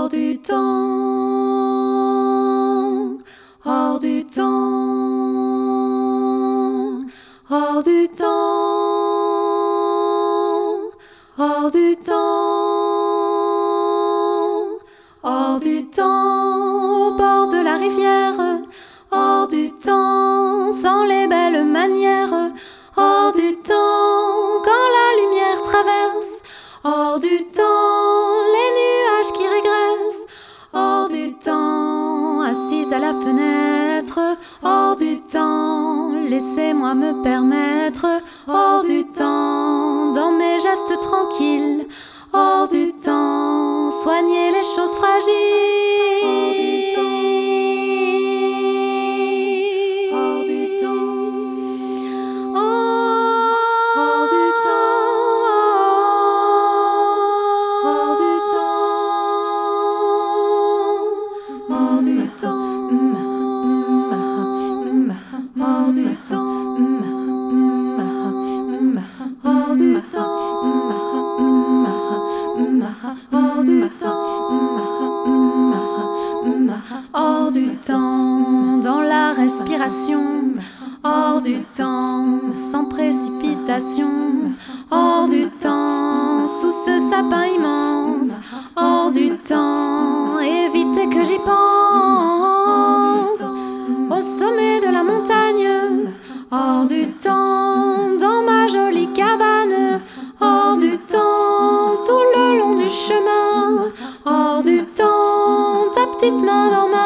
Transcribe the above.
du temps, hors du temps, hors du temps, hors du temps, hors du temps, au bord de la rivière, hors du temps, sans les belles manières, hors du temps, quand la lumière traverse, hors du temps, les nuages qui régressent, hors du temps, assise à la fenêtre, hors du temps, laissez-moi me permettre, hors du temps, dans mes gestes tranquilles, hors du temps, soigner les choses fragiles, hors du temps, hors du temps, hors du temps, hors du temps, hors du temps, hors du temps, hors du temps, hors du temps, hors du temps, dans la respiration, hors du temps, sans précipitation, hors du temps, sous ce sapin immense, hors du temps, évitez que j'y pense, au sommet de la montagne, hors du temps, dans ma jolie cabane, hors du temps, tout le long du chemin, hors du temps, ta petite main dans ma